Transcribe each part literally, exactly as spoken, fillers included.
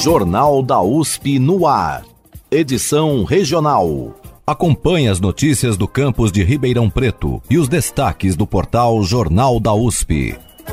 Jornal da U S P no ar. Edição regional. Acompanhe as notícias do campus de Ribeirão Preto e os destaques do portal Jornal da U S P.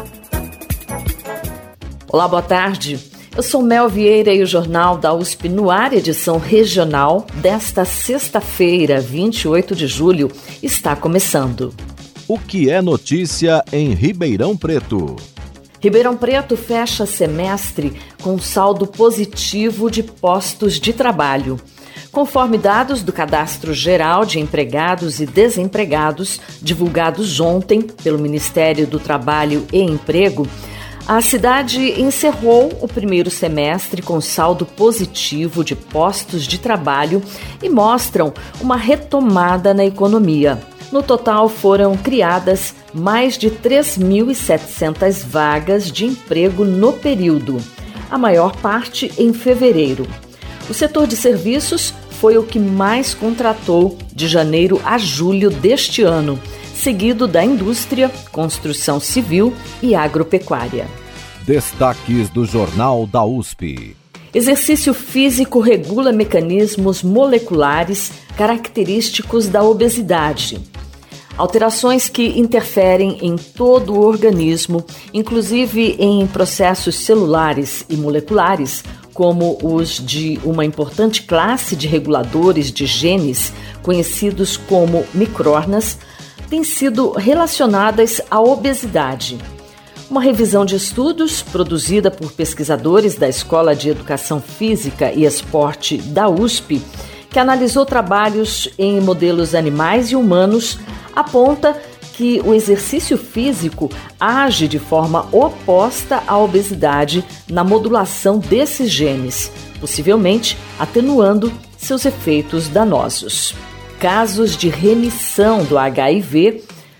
Olá, boa tarde. Eu sou Mel Vieira e o Jornal da U S P no ar, edição regional, desta sexta-feira, vinte e oito de julho, está começando. O que é notícia em Ribeirão Preto? Ribeirão Preto fecha semestre com saldo positivo de postos de trabalho. Conforme dados do Cadastro Geral de Empregados e Desempregados, divulgados ontem pelo Ministério do Trabalho e Emprego, a cidade encerrou o primeiro semestre com saldo positivo de postos de trabalho e mostram uma retomada na economia. No total, foram criadas mais de três mil e setecentas vagas de emprego no período, a maior parte em fevereiro. O setor de serviços foi o que mais contratou de janeiro a julho deste ano, seguido da indústria, construção civil e agropecuária. Destaques do Jornal da U S P. Exercício físico regula mecanismos moleculares característicos da obesidade. Alterações que interferem em todo o organismo, inclusive em processos celulares e moleculares, como os de uma importante classe de reguladores de genes, conhecidos como micrornas, têm sido relacionadas à obesidade. Uma revisão de estudos produzida por pesquisadores da Escola de Educação Física e Esporte da U S P, que analisou trabalhos em modelos animais e humanos, aponta que o exercício físico age de forma oposta à obesidade na modulação desses genes, possivelmente atenuando seus efeitos danosos. Casos de remissão do H I V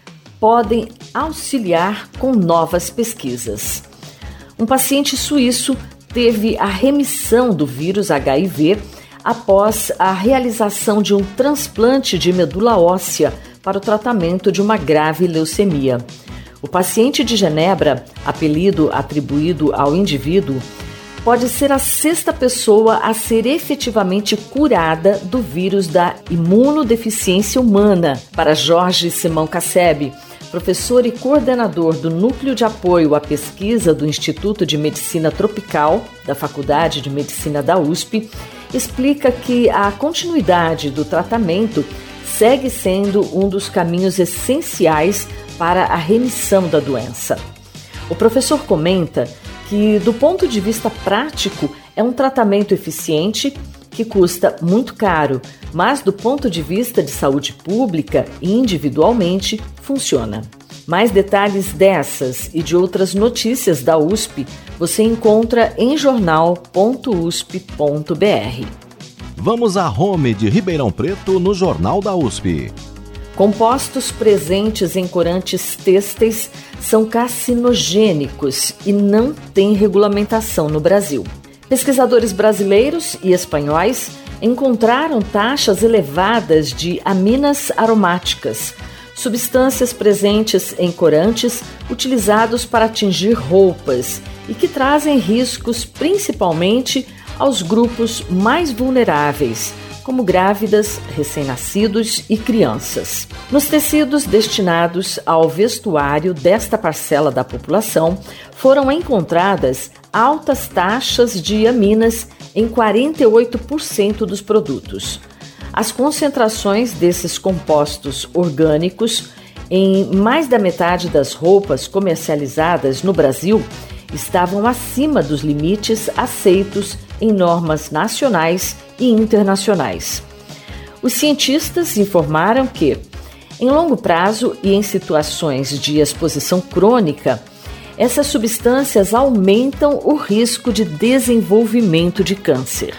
podem auxiliar com novas pesquisas. Um paciente suíço teve a remissão do vírus H I V após a realização de um transplante de medula óssea para o tratamento de uma grave leucemia. O paciente de Genebra, apelido atribuído ao indivíduo, pode ser a sexta pessoa a ser efetivamente curada do vírus da imunodeficiência humana. Para Jorge Simão Casseb, professor e coordenador do Núcleo de Apoio à Pesquisa do Instituto de Medicina Tropical, da Faculdade de Medicina da U S P, explica que a continuidade do tratamento segue sendo um dos caminhos essenciais para a remissão da doença. O professor comenta que, do ponto de vista prático, é um tratamento eficiente que custa muito caro, mas do ponto de vista de saúde pública e individualmente, funciona. Mais detalhes dessas e de outras notícias da U S P você encontra em jornal ponto u s p ponto b r. Vamos à home de Ribeirão Preto no Jornal da U S P. Compostos presentes em corantes têxteis são carcinogênicos e não têm regulamentação no Brasil. Pesquisadores brasileiros e espanhóis encontraram taxas elevadas de aminas aromáticas, substâncias presentes em corantes utilizados para tingir roupas e que trazem riscos principalmente aos grupos mais vulneráveis, como grávidas, recém-nascidos e crianças. Nos tecidos destinados ao vestuário desta parcela da população, foram encontradas altas taxas de aminas em quarenta e oito por cento dos produtos. As concentrações desses compostos orgânicos em mais da metade das roupas comercializadas no Brasil estavam acima dos limites aceitos em normas nacionais e internacionais. Os cientistas informaram que, em longo prazo e em situações de exposição crônica, essas substâncias aumentam o risco de desenvolvimento de câncer.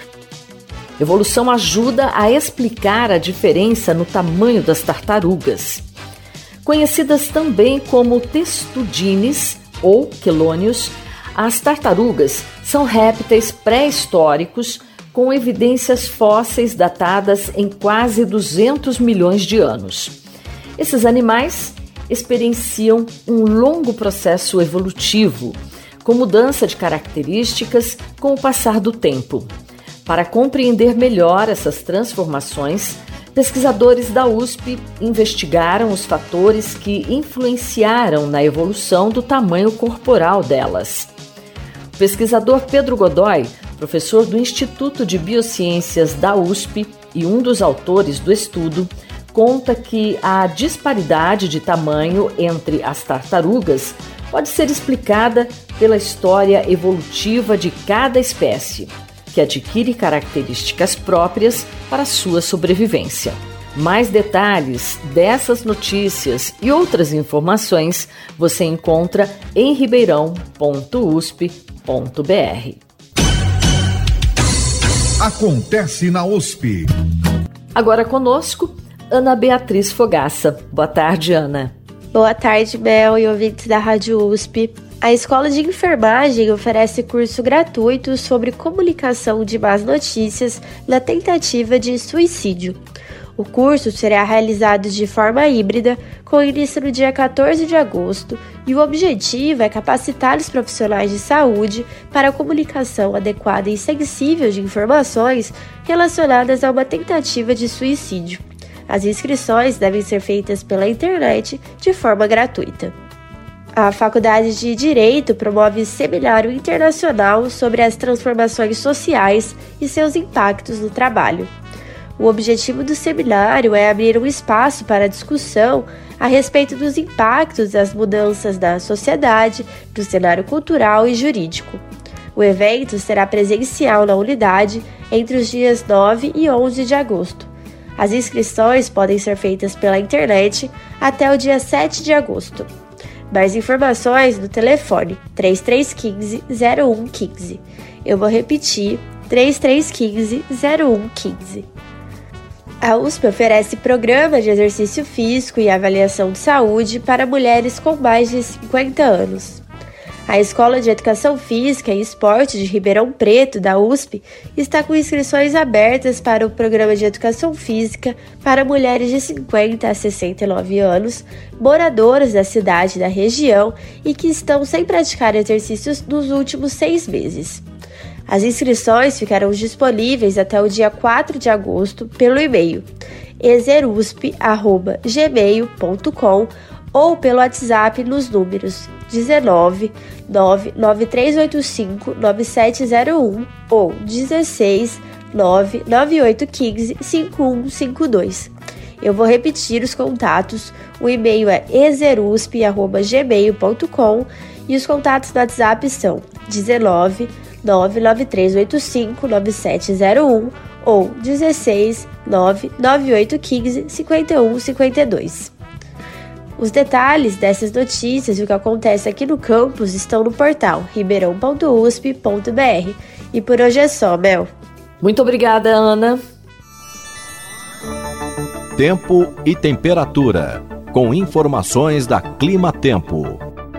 Evolução ajuda a explicar a diferença no tamanho das tartarugas. Conhecidas também como testudines ou quelônios, as tartarugas são répteis pré-históricos com evidências fósseis datadas em quase duzentos milhões de anos. Esses animais experienciam um longo processo evolutivo, com mudança de características com o passar do tempo. Para compreender melhor essas transformações, pesquisadores da U S P investigaram os fatores que influenciaram na evolução do tamanho corporal delas. O pesquisador Pedro Godoy, professor do Instituto de Biociências da U S P e um dos autores do estudo, conta que a disparidade de tamanho entre as tartarugas pode ser explicada pela história evolutiva de cada espécie, que adquire características próprias para sua sobrevivência. Mais detalhes dessas notícias e outras informações você encontra em ribeirão ponto u s p ponto b r. Acontece na U S P. Agora conosco, Ana Beatriz Fogaça. Boa tarde, Ana. Boa tarde, Bel e ouvintes da Rádio U S P. A Escola de Enfermagem oferece curso gratuito sobre comunicação de más notícias na tentativa de suicídio. O curso será realizado de forma híbrida, com início no dia quatorze de agosto, e o objetivo é capacitar os profissionais de saúde para a comunicação adequada e sensível de informações relacionadas a uma tentativa de suicídio. As inscrições devem ser feitas pela internet de forma gratuita. A Faculdade de Direito promove seminário internacional sobre as transformações sociais e seus impactos no trabalho. O objetivo do seminário é abrir um espaço para discussão a respeito dos impactos das mudanças na sociedade, no cenário cultural e jurídico. O evento será presencial na unidade entre os dias nove e onze de agosto. As inscrições podem ser feitas pela internet até o dia sete de agosto. Mais informações no telefone três três um cinco, zero um um cinco. Eu vou repetir, três três um cinco, zero um um cinco. A U S P oferece programa de exercício físico e avaliação de saúde para mulheres com mais de cinquenta anos. A Escola de Educação Física e Esporte de Ribeirão Preto, da U S P, está com inscrições abertas para o programa de Educação Física para mulheres de cinquenta a sessenta e nove anos, moradoras da cidade e da região e que estão sem praticar exercícios nos últimos seis meses. As inscrições ficarão disponíveis até o dia quatro de agosto pelo e-mail exerusp arroba gmail ponto com ou pelo WhatsApp nos números dezenove, nove nove três oito cinco, nove sete zero um ou dezesseis, nove nove oito um cinco, cinco um cinco dois. Eu vou repetir os contatos. O e-mail é exerusp arroba gmail ponto com e os contatos no WhatsApp são dezenove, nove nove três oito cinco, nove sete zero um ou dezesseis, nove nove oito um cinco, cinco um cinco dois. Os detalhes dessas notícias e o que acontece aqui no campus estão no portal ribeirão ponto u s p ponto b r. E por hoje é só, Mel. Muito obrigada, Ana. Tempo e temperatura, com informações da Clima Tempo.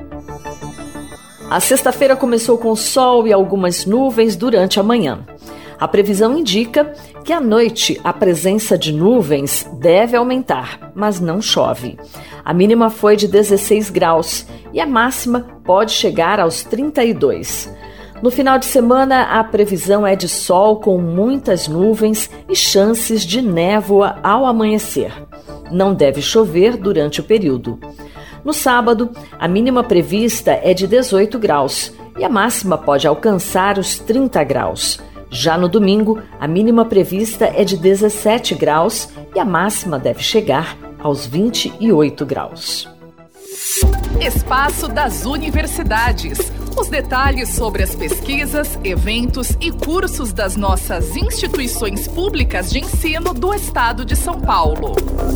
A sexta-feira começou com sol e algumas nuvens durante a manhã. A previsão indica que à noite a presença de nuvens deve aumentar, mas não chove. A mínima foi de dezesseis graus e a máxima pode chegar aos trinta e dois. No final de semana, a previsão é de sol com muitas nuvens e chances de névoa ao amanhecer. Não deve chover durante o período. No sábado, a mínima prevista é de dezoito graus e a máxima pode alcançar os trinta graus. Já no domingo, a mínima prevista é de dezessete graus e a máxima deve chegar aos vinte e oito graus. Espaço das Universidades. Os detalhes sobre as pesquisas, eventos e cursos das nossas instituições públicas de ensino do Estado de São Paulo.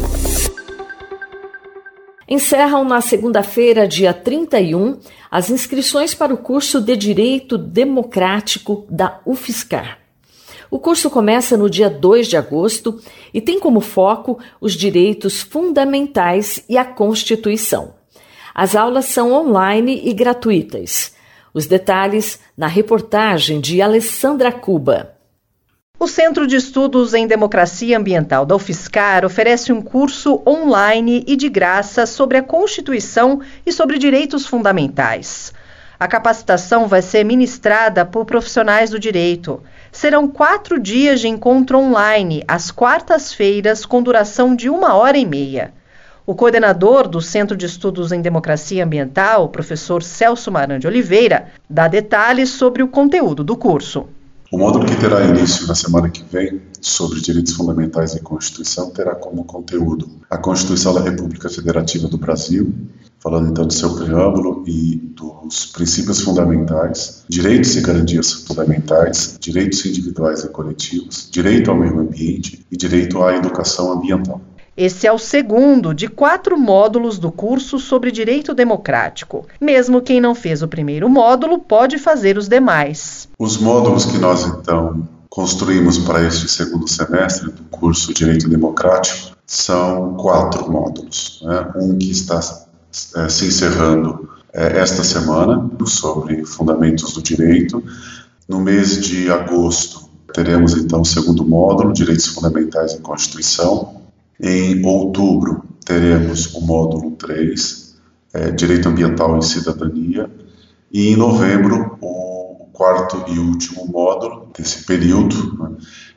Encerram na segunda-feira, dia trinta e um, as inscrições para o curso de Direito Democrático da UFSCar. O curso começa no dia dois de agosto e tem como foco os direitos fundamentais e a Constituição. As aulas são online e gratuitas. Os detalhes na reportagem de Alessandra Cuba. O Centro de Estudos em Democracia Ambiental da UFSCar oferece um curso online e de graça sobre a Constituição e sobre direitos fundamentais. A capacitação vai ser ministrada por profissionais do direito. Serão quatro dias de encontro online, às quartas-feiras, com duração de uma hora e meia. O coordenador do Centro de Estudos em Democracia Ambiental, o professor Celso Maran de Oliveira, dá detalhes sobre o conteúdo do curso. O módulo que terá início na semana que vem, sobre direitos fundamentais e Constituição, terá como conteúdo a Constituição da República Federativa do Brasil, falando então do seu preâmbulo e dos princípios fundamentais, direitos e garantias fundamentais, direitos individuais e coletivos, direito ao meio ambiente e direito à educação ambiental. Esse é o segundo de quatro módulos do curso sobre direito democrático. Mesmo quem não fez o primeiro módulo pode fazer os demais. Os módulos que nós, então, construímos para este segundo semestre do curso Direito Democrático são quatro módulos, né? Um que está é, se encerrando é, esta semana, sobre fundamentos do direito. No mês de agosto, teremos, então, o segundo módulo, Direitos Fundamentais e Constituição. Em outubro, teremos o módulo três, é, Direito Ambiental e Cidadania, e em novembro, o quarto e último módulo desse período, né,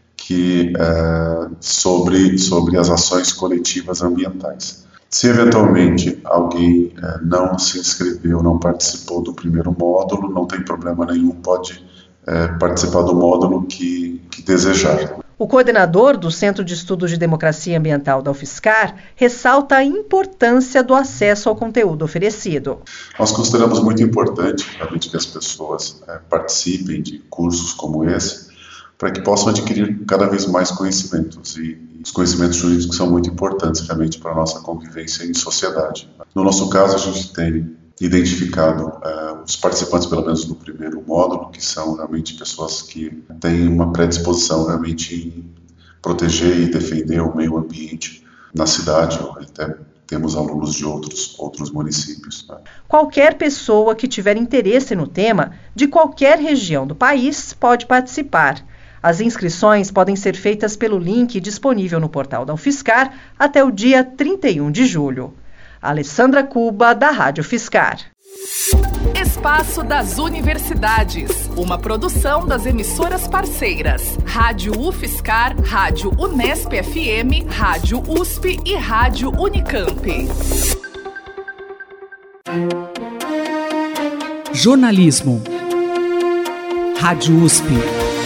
que é sobre, sobre as ações coletivas ambientais. Se eventualmente alguém é, não se inscreveu, não participou do primeiro módulo, não tem problema nenhum, pode é, participar do módulo que, que desejar. O coordenador do Centro de Estudos de Democracia Ambiental da UFSCar ressalta a importância do acesso ao conteúdo oferecido. Nós consideramos muito importante realmente que as pessoas é, participem de cursos como esse, para que possam adquirir cada vez mais conhecimentos, e os conhecimentos jurídicos são muito importantes realmente para a nossa convivência em sociedade. No nosso caso, a gente tem identificado uh, os participantes, pelo menos do primeiro módulo, que são realmente pessoas que têm uma predisposição realmente em proteger e defender o meio ambiente na cidade, ou até temos alunos de outros, outros municípios. Né? Qualquer pessoa que tiver interesse no tema, de qualquer região do país, pode participar. As inscrições podem ser feitas pelo link disponível no portal da UFSCar até o dia trinta e um de julho. Alessandra Cuba, da Rádio UFSCar. Espaço das Universidades, uma produção das emissoras parceiras, Rádio UFSCar, Rádio Unesp F M, Rádio U S P e Rádio Unicamp. Jornalismo. Rádio U S P.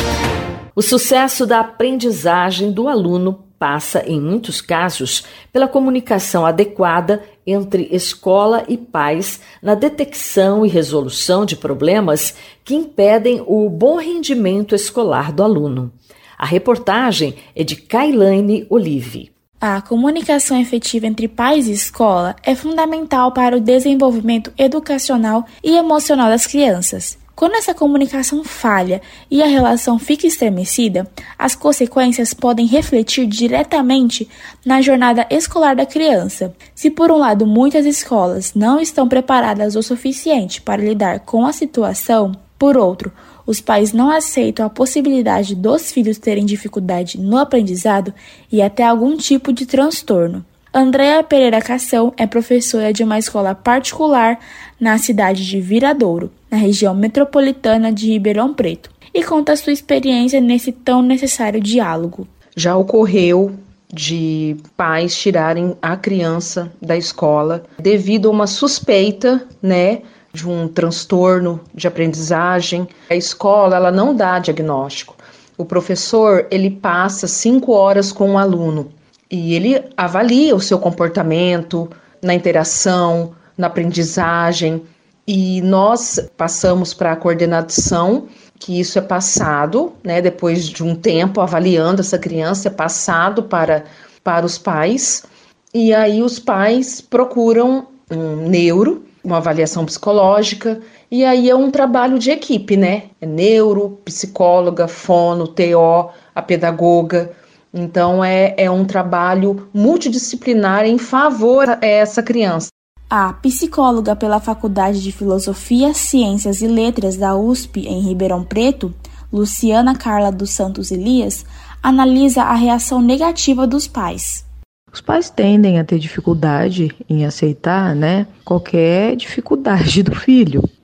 O sucesso da aprendizagem do aluno passa, em muitos casos, pela comunicação adequada entre escola e pais na detecção e resolução de problemas que impedem o bom rendimento escolar do aluno. A reportagem é de Kailane Olive. A comunicação efetiva entre pais e escola é fundamental para o desenvolvimento educacional e emocional das crianças. Quando essa comunicação falha e a relação fica estremecida, as consequências podem refletir diretamente na jornada escolar da criança. Se, por um lado, muitas escolas não estão preparadas o suficiente para lidar com a situação, por outro, os pais não aceitam a possibilidade dos filhos terem dificuldade no aprendizado e até algum tipo de transtorno. Andréa Pereira Cação é professora de uma escola particular na cidade de Viradouro, na região metropolitana de Ribeirão Preto, e conta sua experiência nesse tão necessário diálogo. Já ocorreu de pais tirarem a criança da escola devido a uma suspeita, né, de um transtorno de aprendizagem. A escola, ela não dá diagnóstico. O professor, ele passa cinco horas com o aluno e ele avalia o seu comportamento na interação, na aprendizagem, e nós passamos para a coordenação, que isso é passado, né, depois de um tempo avaliando essa criança, é passado para, para os pais, e aí os pais procuram um neuro, uma avaliação psicológica, e aí é um trabalho de equipe, né? É neuro, psicóloga, fono, T O, a pedagoga. Então é, é um trabalho multidisciplinar em favor a essa criança. A psicóloga pela Faculdade de Filosofia, Ciências e Letras da U S P em Ribeirão Preto, Luciana Carla dos Santos Elias, analisa a reação negativa dos pais. Os pais tendem a ter dificuldade em aceitar, né, qualquer dificuldade do filho,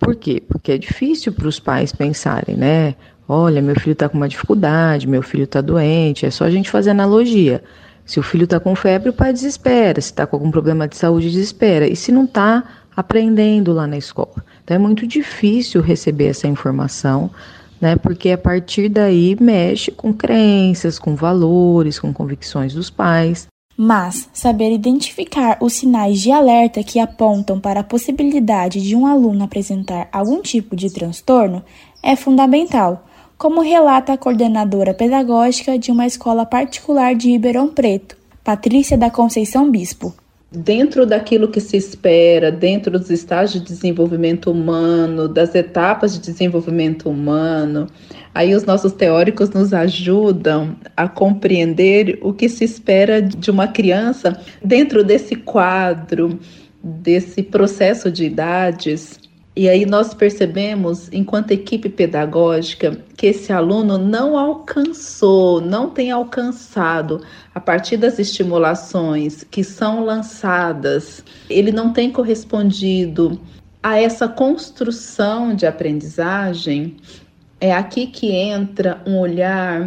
Por quê? Porque é difícil para os pais pensarem, né? Olha, meu filho está com uma dificuldade, meu filho está doente, é só a gente fazer analogia. Se o filho está com febre, o pai desespera, se está com algum problema de saúde, desespera. E se não está aprendendo lá na escola? Então é muito difícil receber essa informação, né? Porque a partir daí mexe com crenças, com valores, com convicções dos pais. Mas saber identificar os sinais de alerta que apontam para a possibilidade de um aluno apresentar algum tipo de transtorno é fundamental, como relata a coordenadora pedagógica de uma escola particular de Ribeirão Preto, Patrícia da Conceição Bispo. Dentro daquilo que se espera, dentro dos estágios de desenvolvimento humano, das etapas de desenvolvimento humano, aí os nossos teóricos nos ajudam a compreender o que se espera de uma criança dentro desse quadro, desse processo de idades. E aí nós percebemos, enquanto equipe pedagógica, que esse aluno não alcançou, não tem alcançado, a partir das estimulações que são lançadas, ele não tem correspondido a essa construção de aprendizagem. É aqui que entra um olhar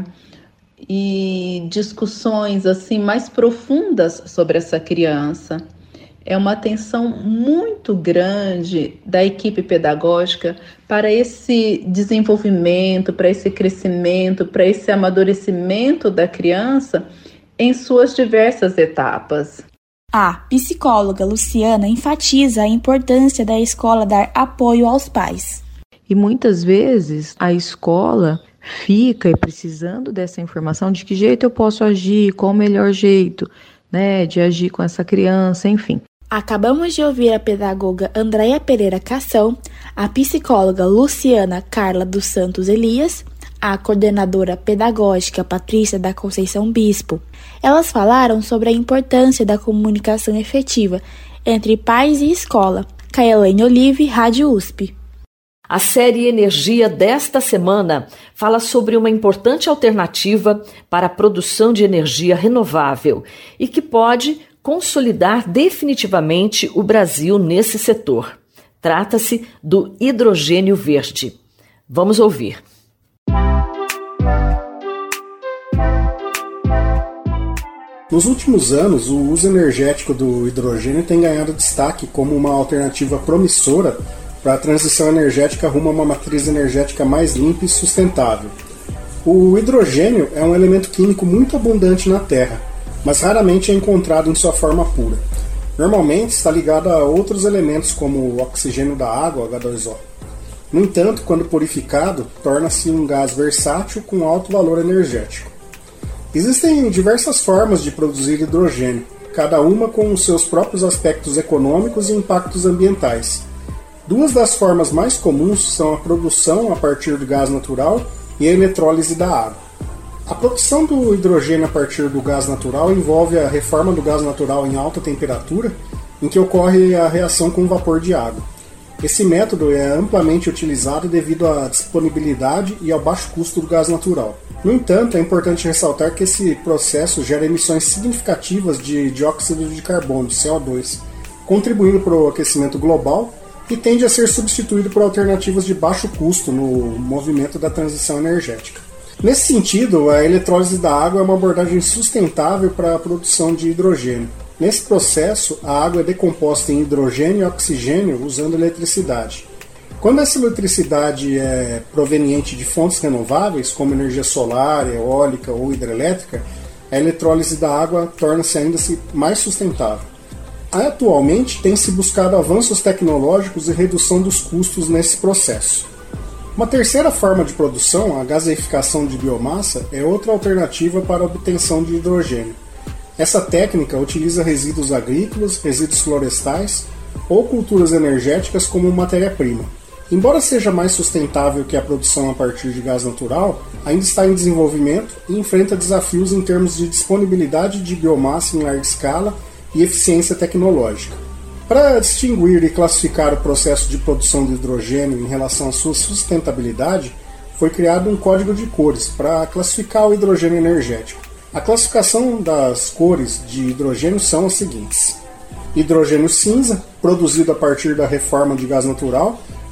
e discussões assim mais profundas sobre essa criança. É uma atenção muito grande da equipe pedagógica para esse desenvolvimento, para esse crescimento, para esse amadurecimento da criança em suas diversas etapas. A psicóloga Luciana enfatiza a importância da escola dar apoio aos pais. E muitas vezes a escola fica precisando dessa informação de que jeito eu posso agir, qual o melhor jeito, né, de agir com essa criança, enfim. Acabamos de ouvir a pedagoga Andréia Pereira Cação, a psicóloga Luciana Carla dos Santos Elias, a coordenadora pedagógica Patrícia da Conceição Bispo. Elas falaram sobre a importância da comunicação efetiva entre pais e escola. Kaelane Olive, Rádio U S P. A série Energia desta semana fala sobre uma importante alternativa para a produção de energia renovável e que pode consolidar definitivamente o Brasil nesse setor. Trata-se do hidrogênio verde. Vamos ouvir. Nos últimos anos, o uso energético do hidrogênio tem ganhado destaque como uma alternativa promissora para a transição energética rumo a uma matriz energética mais limpa e sustentável. O hidrogênio é um elemento químico muito abundante na Terra, mas raramente é encontrado em sua forma pura. Normalmente está ligado a outros elementos como o oxigênio da água, H dois O. No entanto, quando purificado, torna-se um gás versátil com alto valor energético. Existem diversas formas de produzir hidrogênio, cada uma com os seus próprios aspectos econômicos e impactos ambientais. Duas das formas mais comuns são a produção a partir do gás natural e a eletrólise da água. A produção do hidrogênio a partir do gás natural envolve a reforma do gás natural em alta temperatura, em que ocorre a reação com o vapor de água. Esse método é amplamente utilizado devido à disponibilidade e ao baixo custo do gás natural. No entanto, é importante ressaltar que esse processo gera emissões significativas de dióxido de carbono, C O dois, contribuindo para o aquecimento global e tende a ser substituído por alternativas de baixo custo no movimento da transição energética. Nesse sentido, a eletrólise da água é uma abordagem sustentável para a produção de hidrogênio. Nesse processo, a água é decomposta em hidrogênio e oxigênio usando eletricidade. Quando essa eletricidade é proveniente de fontes renováveis, como energia solar, eólica ou hidrelétrica, a eletrólise da água torna-se ainda mais sustentável. Atualmente, tem-se buscado avanços tecnológicos e redução dos custos nesse processo. Uma terceira forma de produção, a gaseificação de biomassa, é outra alternativa para a obtenção de hidrogênio. Essa técnica utiliza resíduos agrícolas, resíduos florestais ou culturas energéticas como matéria-prima. Embora seja mais sustentável que a produção a partir de gás natural, ainda está em desenvolvimento e enfrenta desafios em termos de disponibilidade de biomassa em larga escala e eficiência tecnológica. Para distinguir e classificar o processo de produção de hidrogênio em relação à sua sustentabilidade, foi criado um código de cores para classificar o hidrogênio energético. A classificação das cores de hidrogênio são as seguintes: hidrogênio cinza, produzido a partir da reforma de gás natural,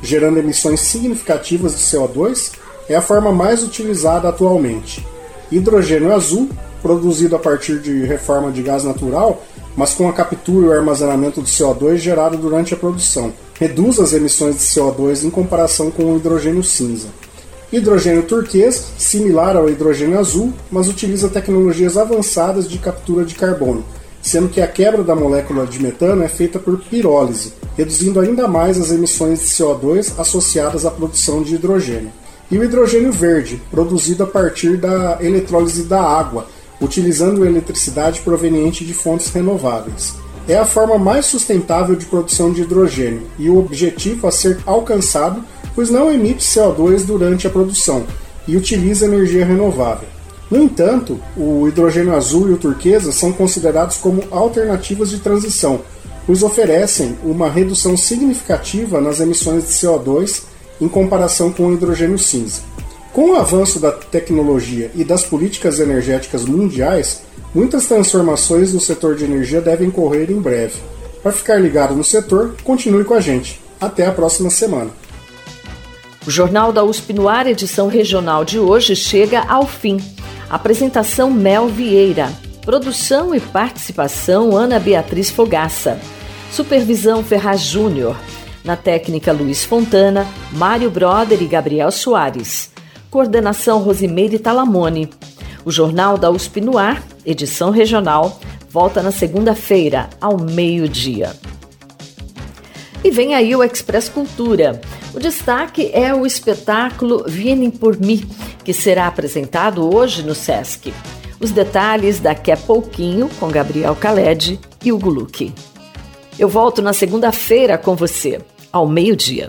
gerando emissões significativas de C O dois, é a forma mais utilizada atualmente. Hidrogênio azul, produzido a partir de reforma de gás natural, mas com a captura e o armazenamento de C O dois gerado durante a produção, reduz as emissões de C O dois em comparação com o hidrogênio cinza. Hidrogênio turquesa, similar ao hidrogênio azul, mas utiliza tecnologias avançadas de captura de carbono, sendo que a quebra da molécula de metano é feita por pirólise, reduzindo ainda mais as emissões de C O dois associadas à produção de hidrogênio. E o hidrogênio verde, produzido a partir da eletrólise da água, utilizando eletricidade proveniente de fontes renováveis. É a forma mais sustentável de produção de hidrogênio e o objetivo a ser alcançado, pois não emite C O dois durante a produção e utiliza energia renovável. No entanto, o hidrogênio azul e o turquesa são considerados como alternativas de transição, pois oferecem uma redução significativa nas emissões de C O dois em comparação com o hidrogênio cinza. Com o avanço da tecnologia e das políticas energéticas mundiais, muitas transformações no setor de energia devem ocorrer em breve. Para ficar ligado no setor, continue com a gente. Até a próxima semana. O Jornal da U S P no Ar, edição regional de hoje, chega ao fim. Apresentação Mel Vieira. Produção e participação Ana Beatriz Fogaça. Supervisão Ferraz Júnior. Na técnica Luiz Fontana, Mário Broder e Gabriel Soares. Coordenação Rosimeire Talamone. O Jornal da U S P no Ar, edição regional, volta na segunda-feira, ao meio-dia. E vem aí o Express Cultura. O destaque é o espetáculo Vieni por Mi, que será apresentado hoje no Sesc. Os detalhes daqui a pouquinho com Gabriel Khaled e Hugo Luque. Eu volto na segunda-feira com você, ao meio-dia.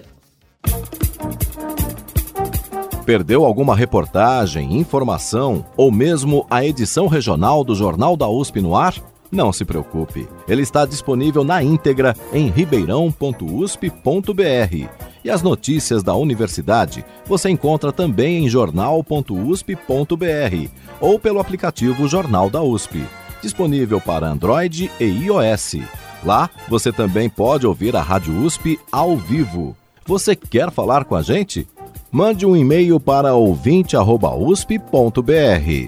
Perdeu alguma reportagem, informação ou mesmo a edição regional do Jornal da U S P no Ar? Não se preocupe, ele está disponível na íntegra em ribeirão ponto u s p ponto b r. E as notícias da universidade você encontra também em jornal ponto u s p ponto b r ou pelo aplicativo Jornal da U S P, disponível para Android e iOS. Lá você também pode ouvir a Rádio U S P ao vivo. Você quer falar com a gente? Mande um e-mail para ouvinte arroba u s p ponto b r.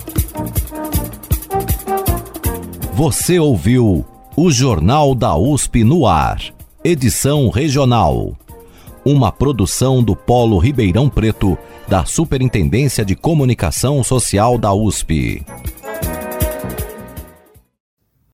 Você ouviu o Jornal da U S P no Ar, edição regional. Uma produção do Polo Ribeirão Preto, da Superintendência de Comunicação Social da U S P.